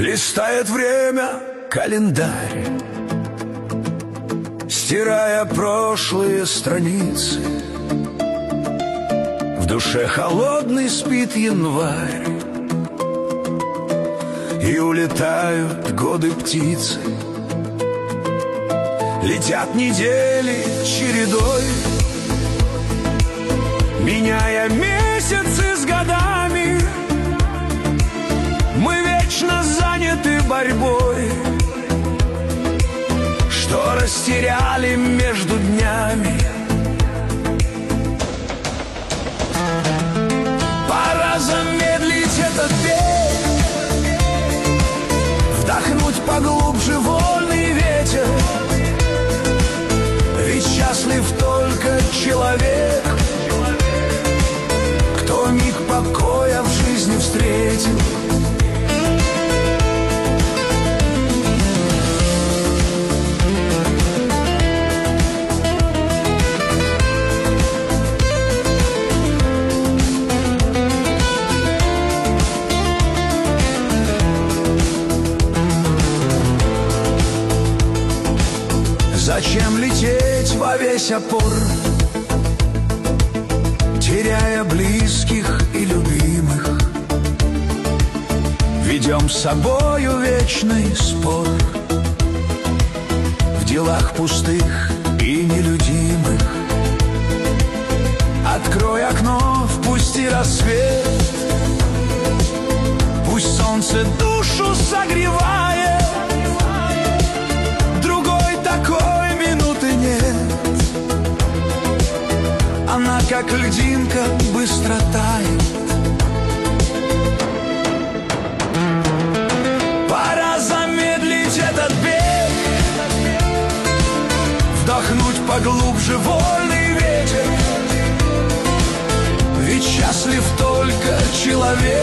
Листает время календарь, стирая прошлые страницы. В душе холодный спит январь, и улетают годы птицы. Летят недели чередой, меняя месяцы с годами. Мы вечно заняты борьбой, что растеряли между днями. Пора замедлить этот бег, вдохнуть поглубже вольный ветер. Ведь счастлив только человек, кто миг покоя в жизни встретил. Зачем лететь во весь опор, теряя близких и любимых? Ведем с собою вечный спор в делах пустых и нелюдимых. Открой окно, впусти рассвет, пусть солнце душу согревает. Другой такой минуты нет, она как льдинка быстро тает. Пора замедлить этот бег, вдохнуть поглубже вольный ветер. Ведь счастлив только человек,